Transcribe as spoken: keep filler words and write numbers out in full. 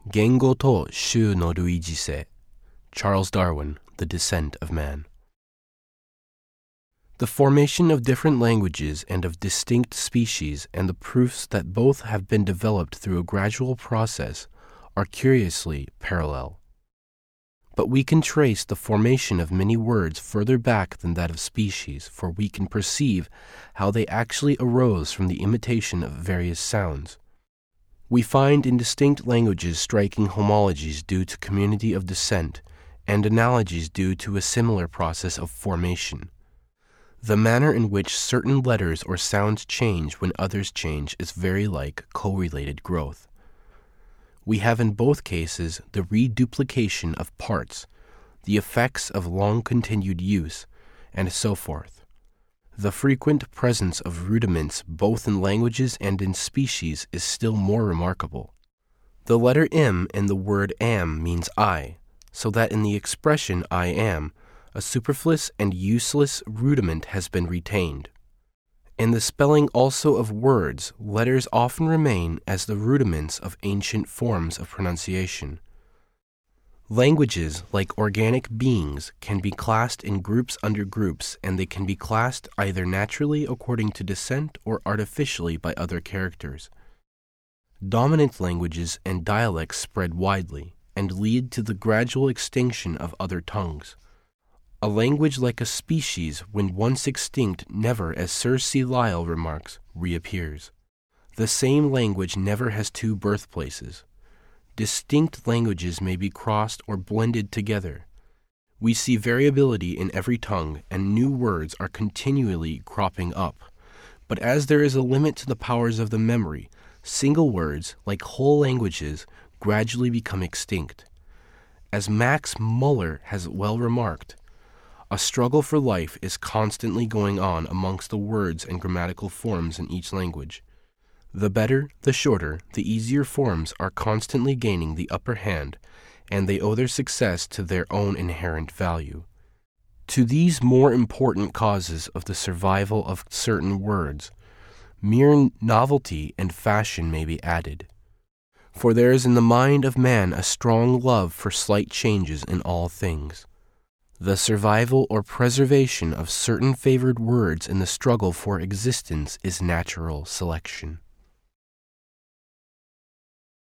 言語と種の類似性 Charles Darwin, The Descent of Man. The formation of different languages and of distinct species and the proofs that both have been developed through a gradual process are curiously parallel. But we can trace the formation of many words further back than that of species, for we can perceive how they actually arose from the imitation of various sounds. We find in distinct languages striking homologies due to community of descent, and analogies due to a similar process of formation. The manner in which certain letters or sounds change when others change is very like correlated growth. We have in both cases the reduplication of parts, the effects of long-continued use, and so forth. The frequent presence of rudiments both in languages and in species is still more remarkable. The letter M in the word am means I, so that in the expression I am, a superfluous and useless rudiment has been retained. In the spelling also of words, letters often remain as the rudiments of ancient forms of pronunciation. Languages, like organic beings, can be classed in groups under groups, and they can be classed either naturally according to descent or artificially by other characters. Dominant languages and dialects spread widely, and lead to the gradual extinction of other tongues. A language like a species, when once extinct, never, as Sir C. Lyell remarks, reappears. The same language never has two birthplaces. Distinct languages may be crossed or blended together. We see variability in every tongue, and new words are continually cropping up. But as there is a limit to the powers of the memory, single words, like whole languages, gradually become extinct. As Max Muller has well remarked, a struggle for life is constantly going on amongst the words and grammatical forms in each language. The better, the shorter, the easier forms are constantly gaining the upper hand, and they owe their success to their own inherent value. To these more important causes of the survival of certain words, mere novelty and fashion may be added. For there is in the mind of man a strong love for slight changes in all things. The survival or preservation of certain favored words in the struggle for existence is natural selection.